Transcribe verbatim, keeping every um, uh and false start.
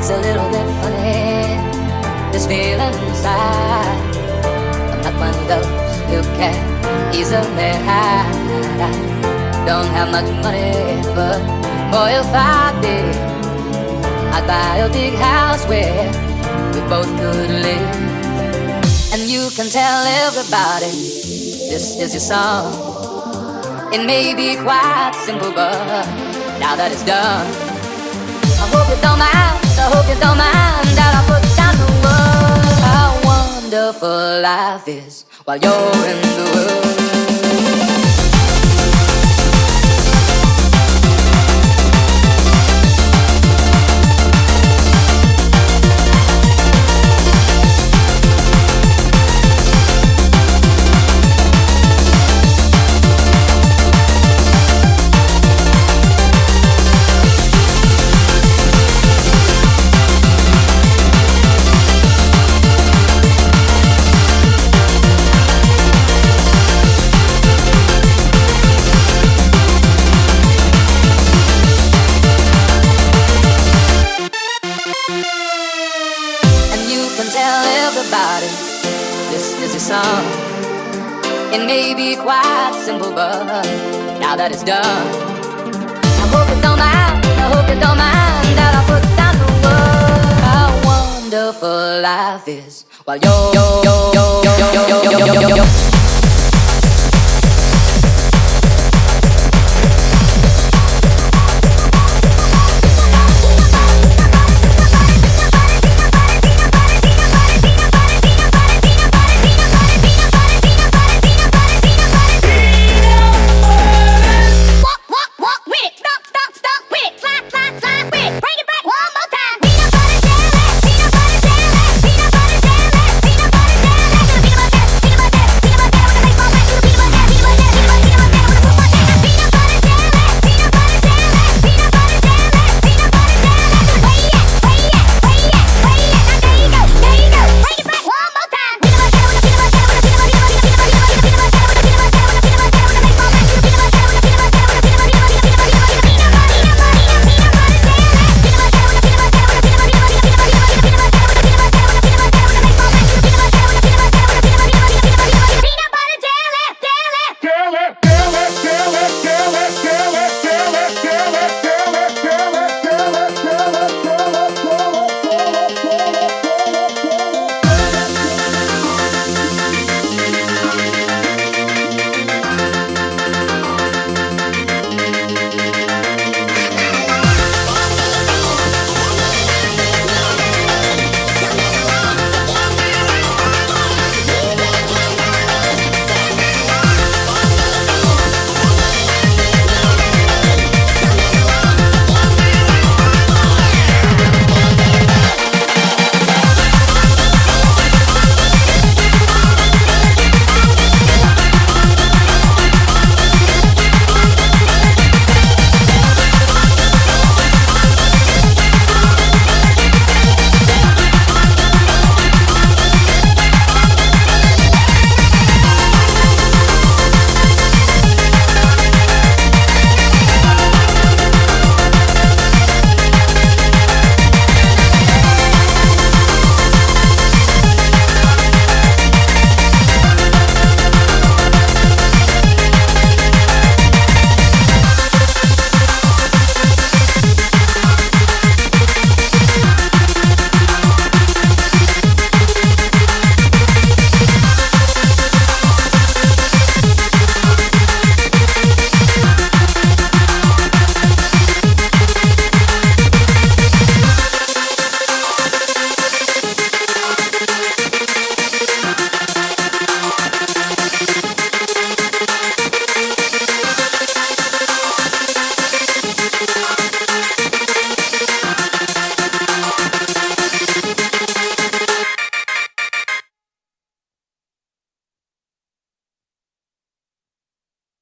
It's a little bit funny, this feeling inside. I'm not one of those who can easily hide. I don't have much money, but boy, if I did, I'd buy a big house where we both could live. And you can tell everybody this is your song. It may be quite simple, but now that it's done, I hope you don't mind, I hope you don't mind that I put down the word. How wonderful life is while you're in the world. Tell everybody this is your song. It may be quite simple, but now that it's done, I hope you don't mind, I hope you don't mind that I put down the word. How wonderful life is while you're, you're, you're, you're, you're, you're, you're, you're, you're, you're.